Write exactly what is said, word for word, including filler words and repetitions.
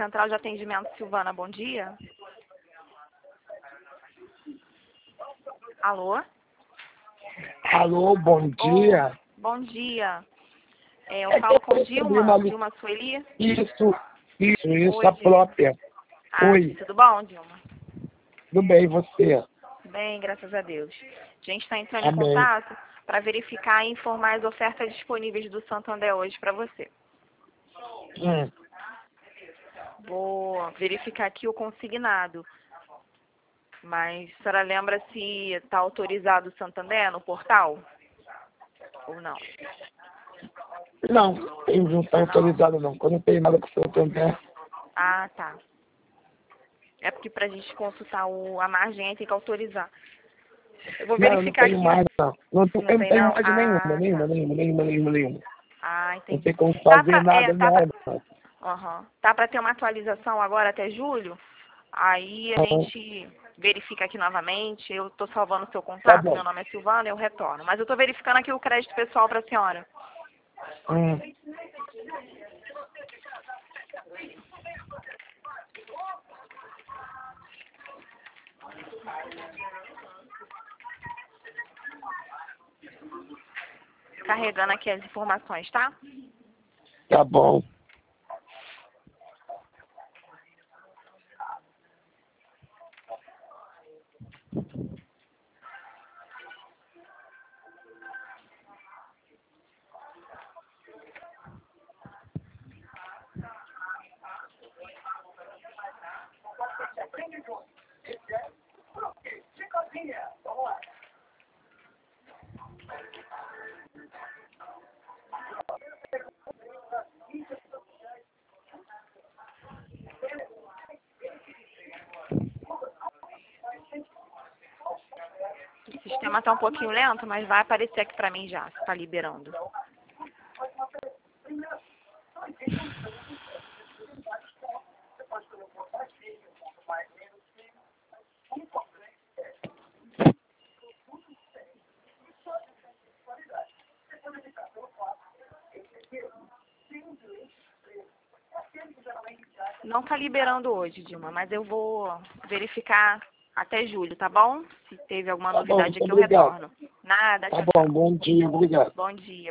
Central de Atendimento Silvana, bom dia. Alô? Alô, bom dia. Oh, bom dia. É, eu É falo que com eu recebi Dilma, uma li- Dilma Sueli. Isso, isso, isso, Oi, a Dilma. própria. Ah, Oi, tudo bom, Dilma? tudo bem, e você? Bem, graças a Deus. A gente está entrando em Amém. contato para verificar e informar as ofertas disponíveis do Santander hoje para você. Hum, Vou verificar aqui o consignado. Mas a senhora lembra se está autorizado o Santander no portal? Ou não? não, tem- não está autorizado não. Quando não tem nada com o seu também. Ah, tá. É porque para a gente consultar o, a margem aí tem que autorizar. Eu vou Não, eu não verificar tenho aqui. mais não. Não, tenho- Não eu não tem tenho não? margem nenhuma, Ah, nenhuma, tá. nenhuma, nenhuma, nenhuma, nenhuma. Ah, Não entendi. tem como Tá fazer pra, é, nada tá pra, mais não. uhum. Tá pra ter uma atualização agora até julho? Aí a Então, gente verifica aqui novamente. Eu tô salvando o seu tá contato. bom. Meu nome é Silvana, eu retorno. Mas eu tô verificando aqui o crédito pessoal pra senhora. Hum, Carregando aqui as informações, tá? tá bom. O sistema tá um pouquinho lento, mas vai aparecer aqui pra mim já, se tá liberando. Não tá liberando hoje, Dilma, mas eu vou verificar até julho, tá bom? Se teve alguma Tá bom, novidade muito aqui, eu obrigado. retorno. Nada, Tá tchau, bom, tchau. bom dia, obrigado. Bom dia.